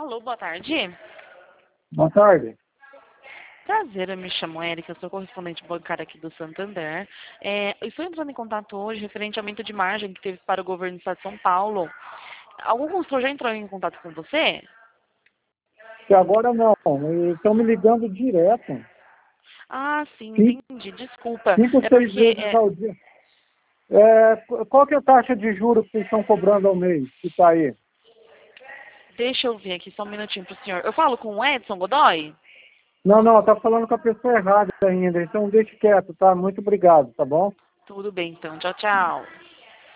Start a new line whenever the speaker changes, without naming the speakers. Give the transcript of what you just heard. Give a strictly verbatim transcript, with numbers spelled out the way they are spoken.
Alô, boa tarde.
Boa tarde.
Prazer, eu me chamo Érica, sou correspondente bancária aqui do Santander. É, eu estou entrando em contato hoje referente ao aumento de margem que teve para o governo do estado de São Paulo. Algum consultor já entrou em contato com você?
Que agora não, estão me ligando direto,
Ah, sim,
cinco,
entendi. Desculpa.
cinco,
É
seis
porque,
vezes
é,
ao dia. É, qual que é a taxa de juros que vocês estão cobrando ao mês, que está aí?
deixa eu ver aqui só um minutinho para o senhor. Eu falo com o Edson Godoy?
Não, não, está falando com a pessoa errada ainda, então deixe quieto, tá? Muito obrigado, tá bom?
Tudo bem, então. Tchau, tchau.